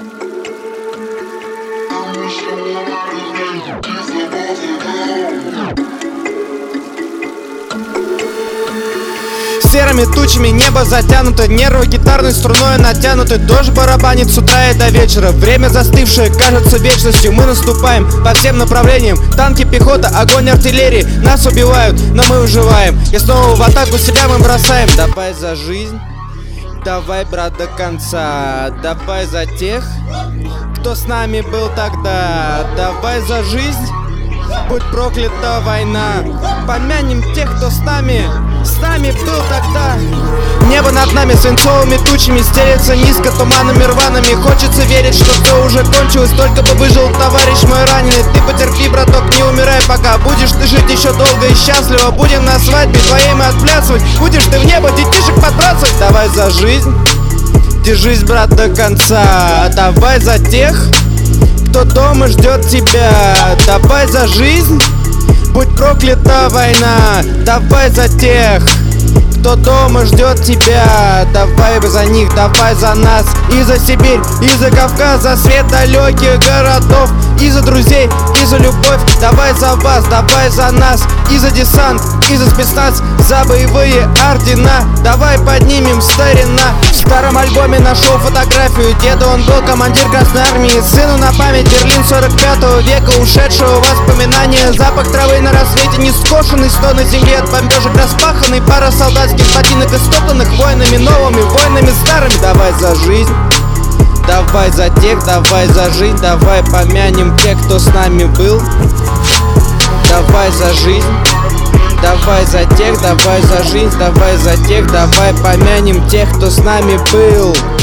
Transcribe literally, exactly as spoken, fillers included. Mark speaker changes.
Speaker 1: Серыми тучами небо затянуто, нервы гитарной струной натянуты. Дождь барабанит с утра и до вечера. Время застывшее кажется вечностью. Мы наступаем по всем направлениям. Танки, пехота, огонь артиллерии. Нас убивают, но мы выживаем. И снова в атаку себя мы бросаем. Давай за жизнь, давай, брат, до конца. Давай за тех, кто с нами был тогда. Давай за жизнь, будь проклята война. Помянем тех, кто с нами, с нами был тогда. Небо над нами свинцовыми тучами стелется низко туманами рваными. Хочется верить, что все уже кончилось, только бы выжил товарищ мой раненый. Ты потерпи, браток, не умирай пока. Будешь ты жить еще долго и счастливо. Будем на свадьбе твоей мы отплясывать. Будешь ты в небо детишек подбрасывать. Давай за жизнь, держись, брат, до конца. Давай за тех, кто дома ждет тебя. Давай за жизнь, будь проклята война. Давай за тех, кто дома ждет тебя. Давай за них, давай за нас. И за Сибирь, и за Кавказ, за свет далеких городов. И за друзей, и за любовь. Давай за вас, давай за нас. И за десант, и за спецназ, за боевые ордена. Давай поднимем, старина. В старом альбоме нашел фотографию деда, он был командир Красной Армии. Сыну на память Берлин сорок пятого века, ушедшего воспоминания. Запах травы на рассвете, нескошенный стон на земле от бомбежек распаханный. Пара солдатских ботинок истоптанных воинами новыми, воинами старыми. Давай за жизнь, давай за тех, давай за жизнь. Давай помянем тех, кто с нами был. Давай за жизнь, давай за тех, давай за жизнь. Давай за тех, давай помянем тех, кто с нами был.